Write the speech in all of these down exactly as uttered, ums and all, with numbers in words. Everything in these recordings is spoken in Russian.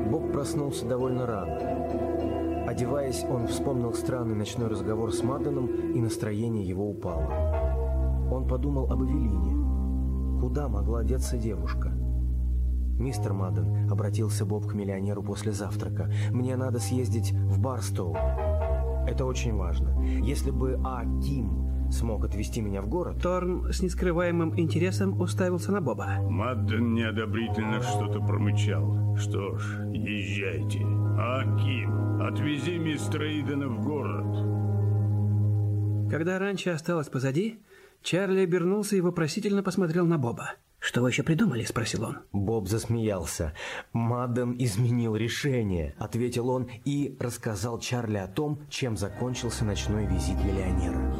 Боб проснулся довольно рано. Одеваясь, он вспомнил странный ночной разговор с Мадденом, и настроение его упало. Он подумал об Эвелине. Куда могла деться девушка? «Мистер Мадден», — обратился Боб к миллионеру после завтрака, — «мне надо съездить в Барстоу. Это очень важно. Если бы А. Ким смог отвезти меня в город...» Торн с нескрываемым интересом уставился на Боба. Мадден неодобрительно что-то промычал. «Что ж, езжайте. А. Ким, отвези мистера Идена в город». Когда ранчо осталось позади, Чарли обернулся и вопросительно посмотрел на Боба. «Что вы еще придумали?» – спросил он. Боб засмеялся. «Мадден изменил решение», – ответил он и рассказал Чарли о том, чем закончился ночной визит миллионера.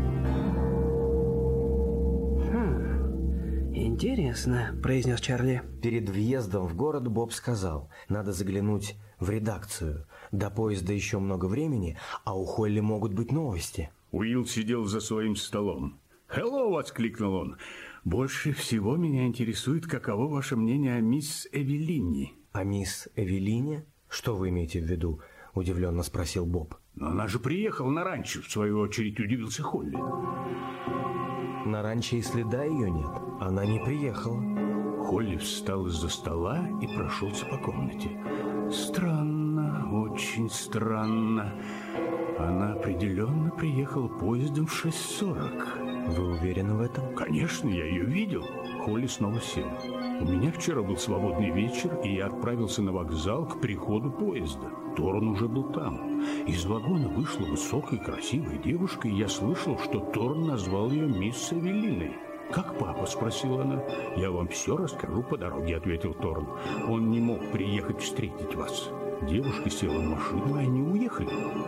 «Хм, интересно», – произнес Чарли. Перед въездом в город Боб сказал: «Надо заглянуть в редакцию. До поезда еще много времени, а у Холли могут быть новости». Уилл сидел за своим столом. «Хелло!» — воскликнул он. «Больше всего меня интересует, каково ваше мнение о мисс Эвелине». «О мисс Эвелине? Что вы имеете в виду?» — удивленно спросил Боб. «Но она же приехала на ранчо», — в свою очередь удивился Холли. «На ранчо и следа ее нет. Она не приехала». Холли встал из-за стола и прошелся по комнате. «Странно, очень странно. Она определенно приехала поездом в шесть сорок». «Вы уверены в этом?» «Конечно, я ее видел». Холли снова сел. «У меня вчера был свободный вечер, и я отправился на вокзал к приходу поезда. Торн уже был там. Из вагона вышла высокая красивая девушка, и я слышал, что Торн назвал ее мисс Эвелиной». «Как папа?» – спросила она. «Я вам все расскажу по дороге», – ответил Торн. «Он не мог приехать встретить вас». Девушка села в машину, и они уехали.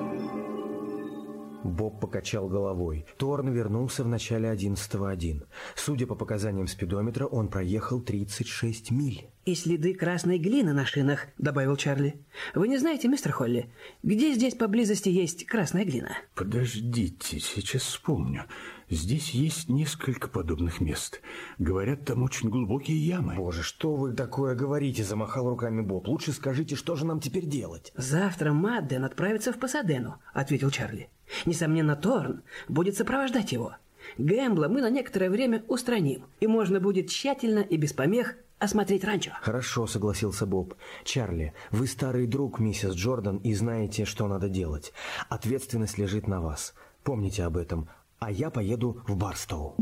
Боб покачал головой. Торн вернулся в начале одиннадцатого один. Судя по показаниям спидометра, он проехал тридцать шесть миль. «И следы красной глины на шинах», — добавил Чарли. «Вы не знаете, мистер Холли, где здесь поблизости есть красная глина?» «Подождите, сейчас вспомню. Здесь есть несколько подобных мест. Говорят, там очень глубокие ямы». «Боже, что вы такое говорите?» — замахал руками Боб. «Лучше скажите, что же нам теперь делать?» «Завтра Мадден отправится в Пасадену», — ответил Чарли. «Несомненно, Торн будет сопровождать его. Гэмбла мы на некоторое время устраним, и можно будет тщательно и без помех осмотреть ранчо». «Хорошо», — согласился Боб. «Чарли, вы старый друг миссис Джордан и знаете, что надо делать. Ответственность лежит на вас. Помните об этом. А я поеду в Барстоу».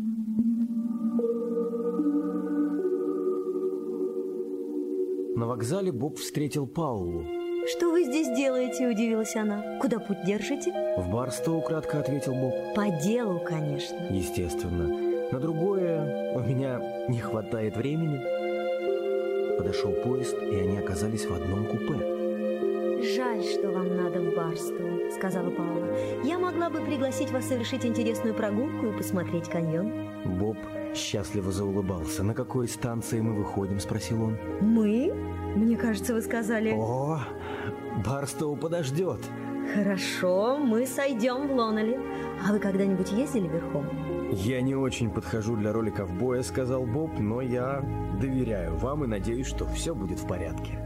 На вокзале Боб встретил Паулу. «Что вы здесь делаете?» – удивилась она. «Куда путь держите?» «В Барстоу», – кратко ответил Боб. «По делу, конечно». «Естественно. На другое у меня не хватает времени». Подошел поезд, и они оказались в одном купе. «Жаль, что вам надо в Барстоу», – сказала Паула. «Я могла бы пригласить вас совершить интересную прогулку и посмотреть каньон». Боб счастливо заулыбался. «На какой станции мы выходим?» – спросил он. «Мы? Мне кажется, вы сказали...» «О, Барстоу подождет». «Хорошо, мы сойдем в Лоннелли. А вы когда-нибудь ездили верхом?» «Я не очень подхожу для роли ковбоя», — сказал Боб, «но я доверяю вам и надеюсь, что все будет в порядке».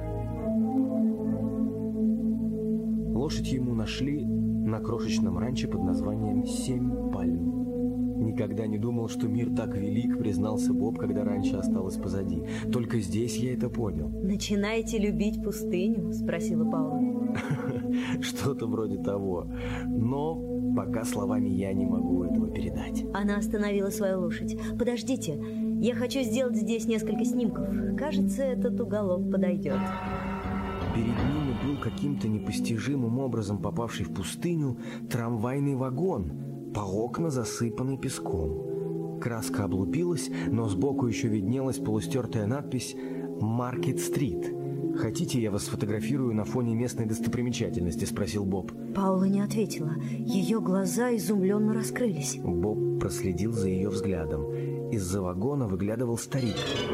Лошадь ему нашли на крошечном ранчо под названием «Семь пальм». «Никогда не думал, что мир так велик», — признался Боб, когда ранчо осталось позади. «Только здесь я это понял». «Начинаете любить пустыню?» — спросила Паула. «Что-то вроде того. Но пока словами я не могу этого передать». Она остановила свою лошадь. «Подождите, я хочу сделать здесь несколько снимков. Кажется, этот уголок подойдет». Перед ними был каким-то непостижимым образом попавший в пустыню трамвайный вагон, по окна засыпанный песком. Краска облупилась, но сбоку еще виднелась полустертая надпись «Маркет-стрит». «Хотите, я вас сфотографирую на фоне местной достопримечательности?» – спросил Боб. Паула не ответила. Ее глаза изумленно раскрылись. Боб проследил за ее взглядом. Из-за вагона выглядывал старик.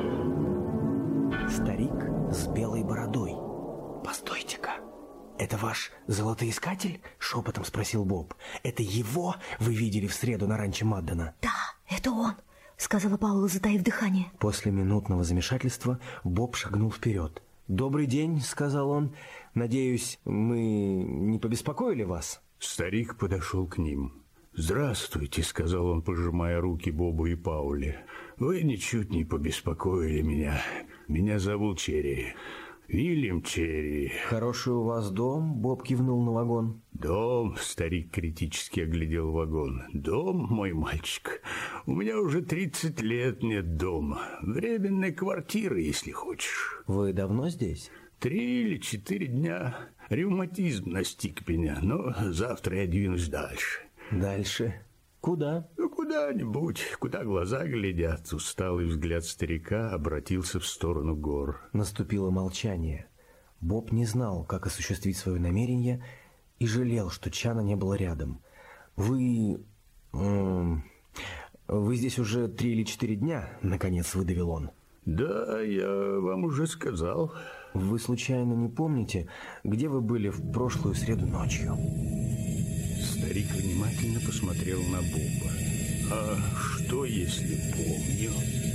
Старик с белой бородой. «Постойте-ка, это ваш золотоискатель?» – шепотом спросил Боб. «Это его вы видели в среду на ранчо Маддена?» «Да, это он», – сказала Паула, затаив дыхание. После минутного замешательства Боб шагнул вперед. «Добрый день», — сказал он. «Надеюсь, мы не побеспокоили вас?» Старик подошел к ним. «Здравствуйте», — сказал он, пожимая руки Бобу и Пауле. «Вы ничуть не побеспокоили меня. Меня зовут Черри. Вильям Черри». «Хороший у вас дом?» — Боб кивнул на вагон. «Дом», — старик критически оглядел вагон. «Дом, мой мальчик. У меня уже тридцать лет нет дома. Временная квартира, если хочешь». «Вы давно здесь?» «Три или четыре дня. Ревматизм настиг меня, но завтра я двинусь дальше». «Дальше? Куда?» «Ну, куда-нибудь, куда глаза глядят». Усталый взгляд старика обратился в сторону гор. Наступило молчание. Боб не знал, как осуществить свое намерение, и жалел, что Чана не было рядом. «Вы... Эм, вы здесь уже три или четыре дня?» — наконец выдавил он. «Да, я вам уже сказал». «Вы случайно не помните, где вы были в прошлую среду ночью?» Старик внимательно посмотрел на Боба. «А что, если помню?»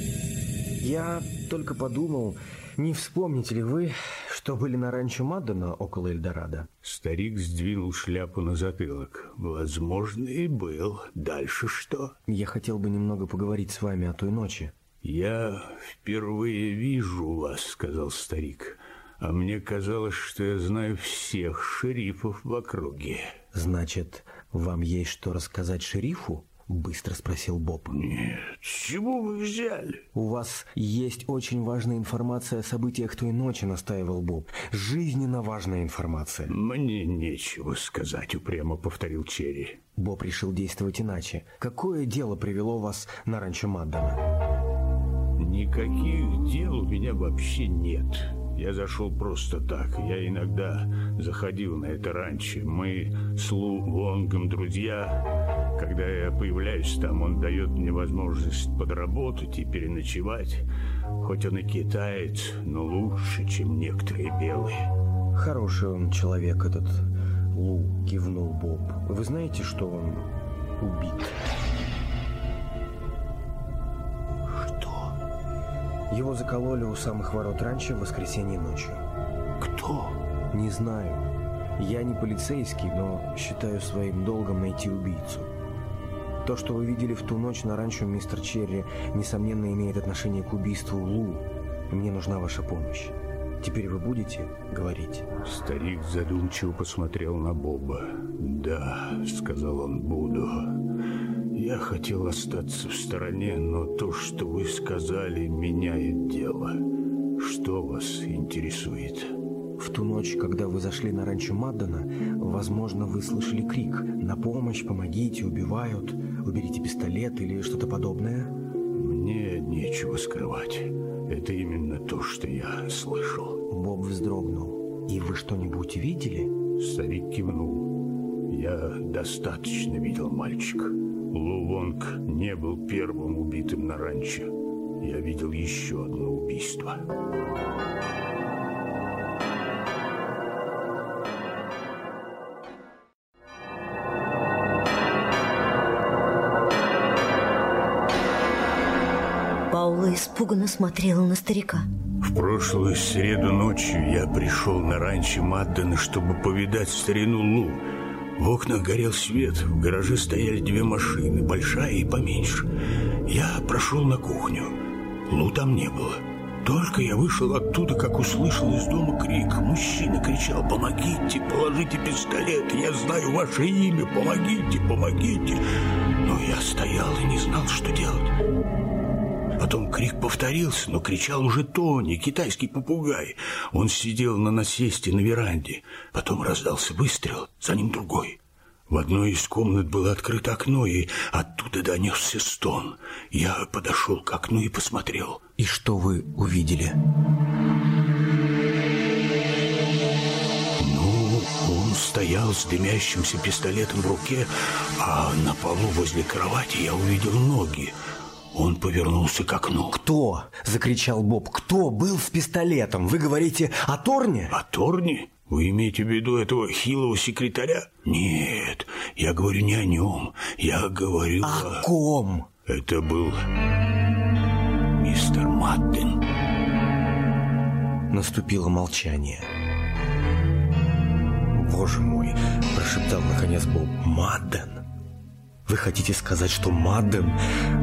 «Я только подумал, не вспомните ли вы, что были на ранчо Маддена около Эльдорадо?» Старик сдвинул шляпу на затылок. «Возможно, и был. Дальше что?» «Я хотел бы немного поговорить с вами о той ночи». «Я впервые вижу вас», — сказал старик. «А мне казалось, что я знаю всех шерифов в округе». «Значит, вам есть что рассказать шерифу?» — быстро спросил Боб. «Нет, с чего вы взяли?» «У вас есть очень важная информация о событиях той ночи», — настаивал Боб. «Жизненно важная информация». «Мне нечего сказать», — упрямо повторил Черри. Боб решил действовать иначе. «Какое дело привело вас на ранчо Маддена?» «Никаких дел у меня вообще нет. Я зашел просто так. Я иногда заходил на это ранчо. Мы с Лу Вонгом друзья. Когда я появляюсь там, он дает мне возможность подработать и переночевать. Хоть он и китаец, но лучше, чем некоторые белые». «Хороший он человек, этот Лу», — кивнул Боб. «Вы знаете, что он убит?» Его закололи у самых ворот ранчо в воскресенье ночью. «Кто?» «Не знаю. Я не полицейский, но считаю своим долгом найти убийцу. То, что вы видели в ту ночь на ранчо, мистер Черри, несомненно имеет отношение к убийству Лу. Мне нужна ваша помощь. Теперь вы будете говорить?» Старик задумчиво посмотрел на Боба. «Да», — сказал он, — «буду. Я хотел остаться в стороне, но то, что вы сказали, меняет дело. Что вас интересует?» «В ту ночь, когда вы зашли на ранчо Маддена, возможно, вы слышали крик: «На помощь, помогите, убивают, уберите пистолет» или что-то подобное?» «Мне нечего скрывать. Это именно то, что я слышал». Боб вздрогнул. «И вы что-нибудь видели?» Старик кивнул. «Я достаточно видел, мальчик. Лу Вонг не был первым убитым на ранчо. Я видел еще одно убийство». Паула испуганно смотрела на старика. «В прошлую среду ночью я пришел на ранчо Маддена, чтобы повидать старину Лу. В окнах горел свет, в гараже стояли две машины, большая и поменьше. Я прошел на кухню. Лу там не было. Только я вышел оттуда, как услышал из дома крик. Мужчина кричал: «Помогите, положите пистолет, я знаю ваше имя, помогите, помогите». Но я стоял и не знал, что делать. Потом крик повторился, но кричал уже Тони, китайский попугай. Он сидел на насесте на веранде. Потом раздался выстрел, за ним другой. В одной из комнат было открыто окно, и оттуда донесся стон. Я подошел к окну и посмотрел. «И что вы увидели?» Ну, он стоял с дымящимся пистолетом в руке, а на полу возле кровати я увидел ноги. Он повернулся к окну. «Кто?» – закричал Боб. «Кто был с пистолетом? Вы говорите о Торне?» «О Торне? Вы имеете в виду этого хилого секретаря?» «Нет, я говорю не о нем. Я говорю о... О ком?» «Это был мистер Мадден». Наступило молчание. «Боже мой!» – прошептал наконец Боб. «Мадден? Вы хотите сказать, что Мадден?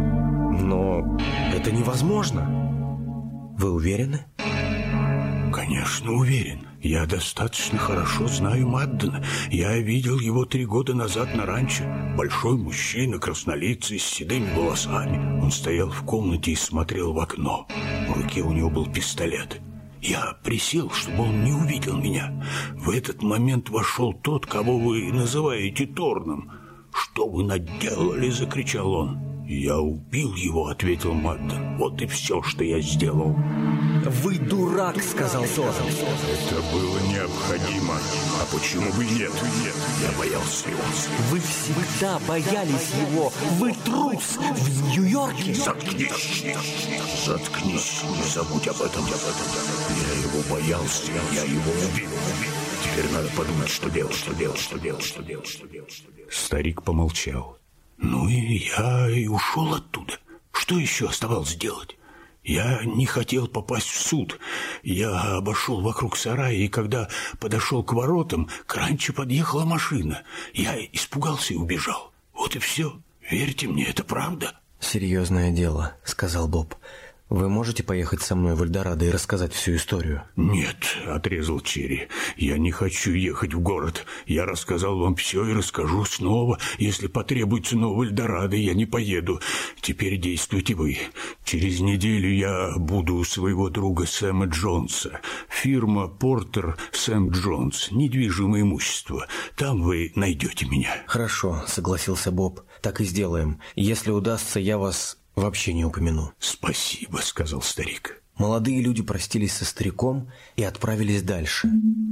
Но это невозможно. Вы уверены?» «Конечно, уверен. Я достаточно хорошо знаю Маддена. Я видел его три года назад на ранчо. Большой мужчина, краснолицый, с седыми волосами. Он стоял в комнате и смотрел в окно. В руке у него был пистолет. Я присел, чтобы он не увидел меня. В этот момент вошел тот, кого вы называете Торном. «Что вы наделали?» – закричал он. «Я убил его», – ответил Мадден. «Вот и все, что я сделал». «Вы дурак», – сказал Торн. «Это было необходимо. А почему бы нет? Нет, я боялся его». «Вы всегда боялись его. Вы трус в Нью-Йорке». «Заткнись! Заткнись! Не забудь об этом. Я его боялся, я его убил. Теперь надо подумать, что делать, что делать, что делать, что делать, что делать, что делать». Старик помолчал. «Ну и я и ушел оттуда. Что еще оставалось делать? Я не хотел попасть в суд. Я обошел вокруг сарая, и когда подошел к воротам, к ранчо подъехала машина. Я испугался и убежал. Вот и все. Верьте мне, это правда». «Серьезное дело», — сказал Боб. «Вы можете поехать со мной в Эльдорадо и рассказать всю историю?» «Нет», — отрезал Черри, — «я не хочу ехать в город. Я рассказал вам все и расскажу снова. Если потребуется нового Эльдорадо, я не поеду. Теперь действуйте вы. Через неделю я буду у своего друга Сэма Джонса. Фирма Портер Сэм Джонс. Недвижимое имущество. Там вы найдете меня». «Хорошо», — согласился Боб. «Так и сделаем. Если удастся, я вас вообще не упомяну». «Спасибо», — сказал старик. Молодые люди простились со стариком и отправились дальше.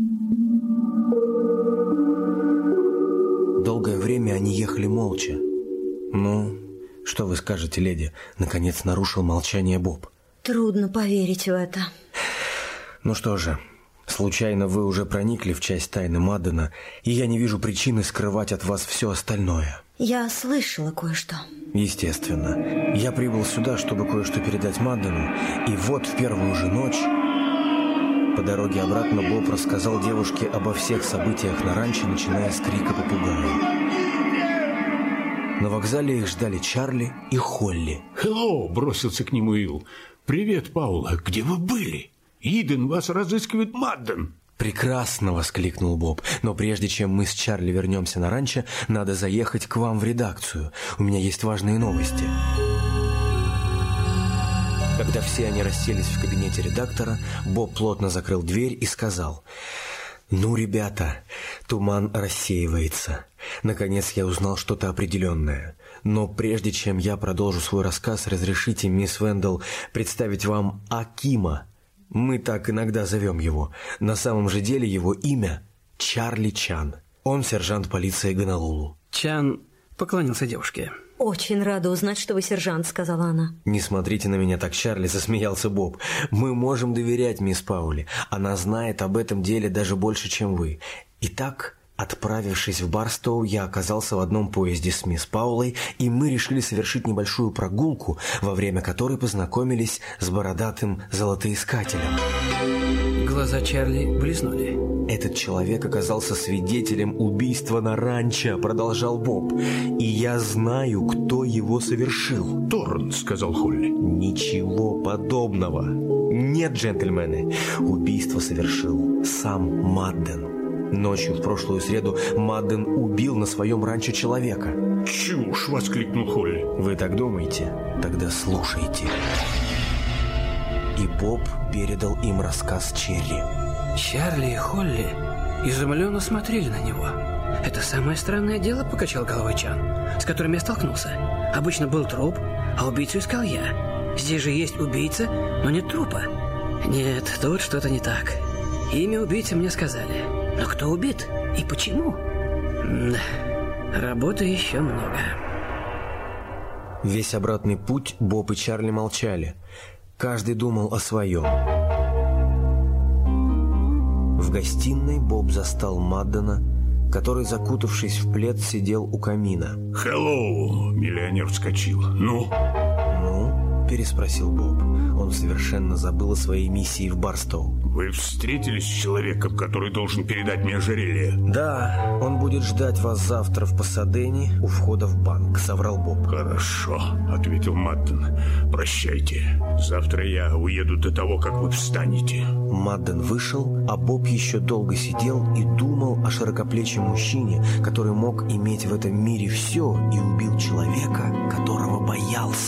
Долгое время они ехали молча. «Ну, что вы скажете, леди?» — наконец нарушил молчание Боб. Трудно поверить в это. «Ну что же, случайно вы уже проникли в часть тайны Маддена, и я не вижу причины скрывать от вас все остальное». Я слышала кое-что. Естественно. Я прибыл сюда, чтобы кое-что передать Маддену, и вот в первую же ночь... По дороге обратно Боб рассказал девушке обо всех событиях на ранчо, начиная с крика попугая. На вокзале их ждали Чарли и Холли. «Хеллоу!» — бросился к нему Уилл. «Привет, Паула. Где вы были? Иден, вас разыскивает Мадден». «Прекрасно!» — воскликнул Боб. «Но прежде чем мы с Чарли вернемся на ранчо, надо заехать к вам в редакцию. У меня есть важные новости». Когда все они расселись в кабинете редактора, Боб плотно закрыл дверь и сказал: «Ну, ребята, туман рассеивается. Наконец я узнал что-то определенное. Но прежде чем я продолжу свой рассказ, разрешите, мисс Вендел, представить вам Акима. Мы так иногда зовем его. На самом же деле его имя Чарли Чан. Он сержант полиции Гонолулу». Чан поклонился девушке. «Очень рада узнать, что вы сержант», — сказала она. «Не смотрите на меня так, Чарли», — засмеялся Боб. «Мы можем доверять мисс Паули. Она знает об этом деле даже больше, чем вы. Итак, отправившись в Барстоу, я оказался в одном поезде с мисс Паулой, и мы решили совершить небольшую прогулку, во время которой познакомились с бородатым золотоискателем». Глаза Чарли блеснули. «Этот человек оказался свидетелем убийства на ранчо», — продолжал Боб. «И я знаю, кто его совершил». «Торн», — сказал Холли. «Ничего подобного. Нет, джентльмены. Убийство совершил сам Мадден. Ночью в прошлую среду Мадден убил на своем ранчо человека». «Чушь!» — воскликнул Холли. «Вы так думаете? Тогда слушайте». И Боб передал им рассказ Черри. Чарли и Холли изумленно смотрели на него. «Это самое странное дело», — покачал головой Чан, «с которым я столкнулся. Обычно был труп, а убийцу искал я. Здесь же есть убийца, но нет трупа. Нет, тут что-то не так. Имя убийцы мне сказали. Но кто убит и почему? Да, работы еще много». Весь обратный путь Боб и Чарли молчали. Каждый думал о своем. В гостиной Боб застал Маддена, который, закутавшись в плед, сидел у камина. «Хеллоу!» — миллионер вскочил. «Ну?» «Ну?» переспросил Боб. Он совершенно забыл о своей миссии в Барстоу. Вы встретились с человеком, который должен передать мне ожерелье? Да, он будет ждать вас завтра в Пасадене у входа в банк, соврал Боб. Хорошо, ответил Мадден. Прощайте. Завтра я уеду до того, как вы встанете. Мадден вышел, а Боб еще долго сидел и думал о широкоплечем мужчине, который мог иметь в этом мире все и убил человека, которого боялся.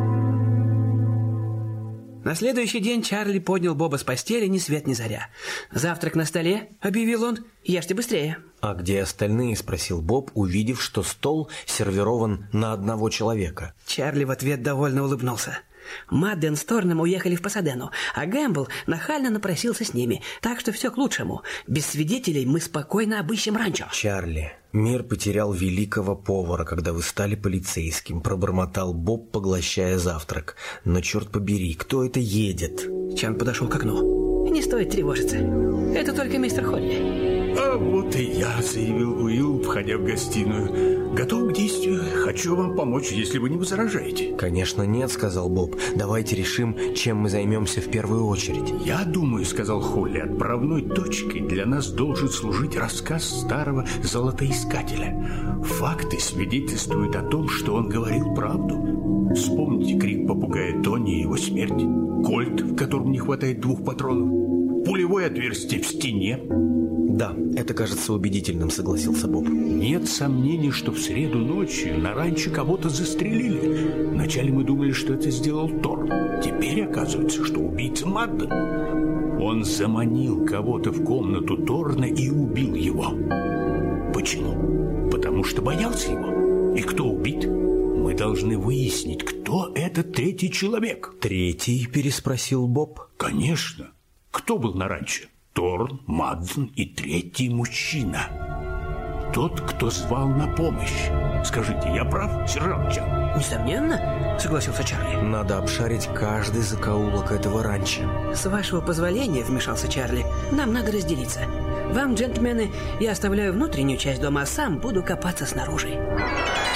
На следующий день Чарли поднял Боба с постели ни свет ни заря. «Завтрак на столе», — объявил он, — «ешьте быстрее». «А где остальные?» — спросил Боб, увидев, что стол сервирован на одного человека. Чарли в ответ довольно улыбнулся. Мадден с Торном уехали в Пасадену, а Гэмбл нахально напросился с ними, так что все к лучшему. Без свидетелей мы спокойно обыщем ранчо. «Чарли, мир потерял великого повара, когда вы стали полицейским», — пробормотал Боб, поглощая завтрак. «Но черт побери, кто это едет?» Чан подошел к окну. «Не стоит тревожиться. Это только мистер Холли». «А вот и я», — заявил Уилл, входя в гостиную. «Готов к действию. Хочу вам помочь, если вы не возражаете». «Конечно нет», — сказал Боб. «Давайте решим, чем мы займемся в первую очередь». «Я думаю», — сказал Холли, — «отправной точкой для нас должен служить рассказ старого золотоискателя. Факты свидетельствуют о том, что он говорил правду. Вспомните крик попугая Тони и его смерть, кольт, в котором не хватает двух патронов, пулевое отверстие в стене». «Да, это кажется убедительным», — согласился Боб. «Нет сомнений, что в среду ночью на ранчо кого-то застрелили. Вначале мы думали, что это сделал Торн. Теперь оказывается, что убийца Мадден. Он заманил кого-то в комнату Торна и убил его. Почему? Потому что боялся его. И кто убит? Мы должны выяснить, кто этот третий человек». «Третий?» — переспросил Боб. «Конечно. Кто был на ранчо? Торн, Мадден и третий мужчина. Тот, кто звал на помощь. Скажите, я прав, сержант Чан?» «Несомненно», — согласился Чарли. «Надо обшарить каждый закоулок этого ранчо». «С вашего позволения», — вмешался Чарли, — «нам надо разделиться. Вам, джентльмены, я оставляю внутреннюю часть дома, а сам буду копаться снаружи».